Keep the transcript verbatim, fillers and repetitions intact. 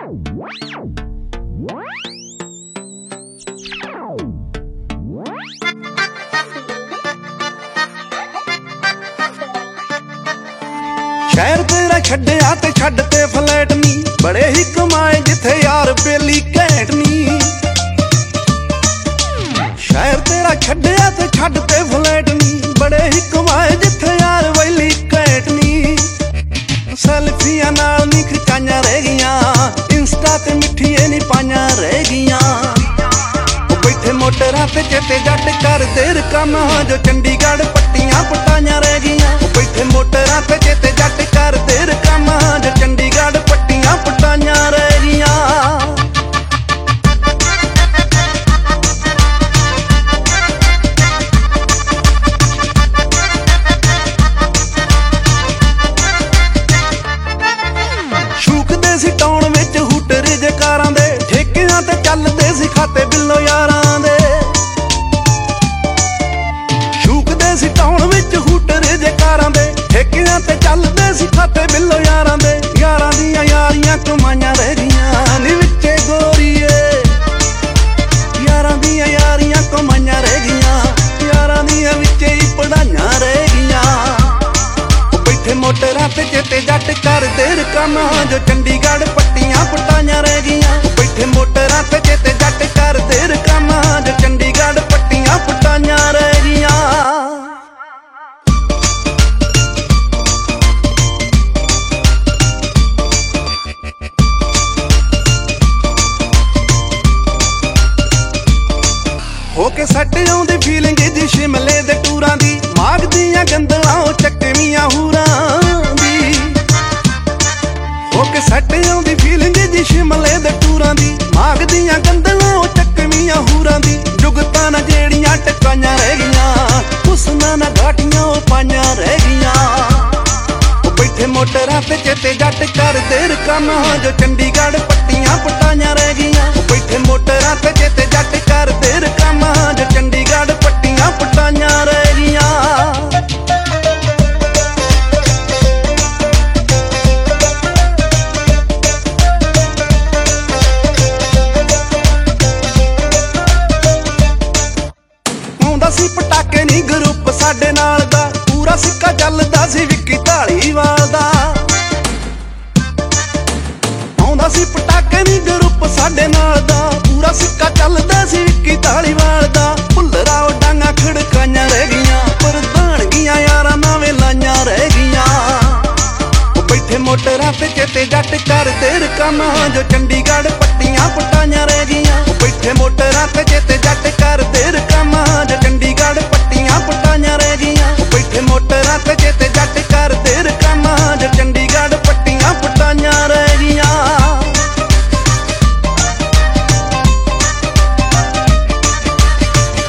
शहर तेरा छड्डिया ते छड्ड ते फ्लैट नी, बड़े ही कमाए जिथे यार बेली घैंट नी। शहर तेरा छड्डिया ते छड्ड ते फ्लैट नी, बड़े ही कमाए जिथे यार बेली घैंट नी। सैल्फियां नाल नी खिचाइयां रह गईयां, इंस्टा ते मिठिए नी पाइयां रह गईयां। बैठे मोटरां ते चेते जट करदे रकम, जो चंडीगढ़ पट्टियां पटाइयां रह गईयां। बैठे मोटरां ते चेते जट करदे रकम, जो चंडीगढ़ पट्टियां पटाइयां रह गईयां। शूकदे सी टाउन विच हूटर जकारां दे, ठेकियां ते चलदे सी खाते बिल्लो यारां दे। शूकदे सी टाउन विच हूटर जकारां दे, ठेकियां ते चलदे सी खाते बिल्लो यारां दे। यारां दियां यारियां कमाइयां रह गईयां नी विचे गोरीए, यारां दियां यारियां कमाइयां रह गईयां, यारां दियां विचे ही पढ़ाइयां रह गईयां। बैठे मोटरां ते चेते जट करदे रकम, जो चंडीगढ़ पट्टियां पटाइयां रह गईयां। बैठे मोटरां ते चेते जट करदे रकम, जो चंडीगढ़ पट्टियां पटाइयां रह गईयां। होके सट आउंदी फीलिंग जी शिमले दे टूरां दी, माग दियां गंदलां चकवियां हूरां दी। होके सट आउंदी फीलिंग जी शिमले दे टूरां दी, माग दियां गंदलां चकवियां हूरां दी। जुगतां ना जेड़ियां टकाइयां रह गईयां, हुस्नां ना घाटियां पाइयां रह गईयां। बैठे मोटरां ते चेते जट करदे रकम, जो चंडीगढ़ पट्टियां पटाइयां रह गईयां। बैठे मोटरां ते चेते जट करदे रकम, जो चंडीगढ़ पट्टियां पटाइयां रह गईयां। आउंदा सी पटाके नी ग्रुप साडे नाल दा, पूरा सिक्का चलदा सी विक्की ढालीवाल दा। आउंदा सी पटाके नी ग्रुप साडे नाल दा, पूरा सिक्का चलदा सी विक्की ढालीवाल दा। भुल्लरा डांगा खड़काइयां रह गईयां, प्रधानगियां यारां नावें लाइयां रह गईयां। बैठे मोटरां ते चेते जट करदे रकम, जो चंडीगढ़ पट्टियां पटाइयां रह गईयां। बैठे मोटरां ते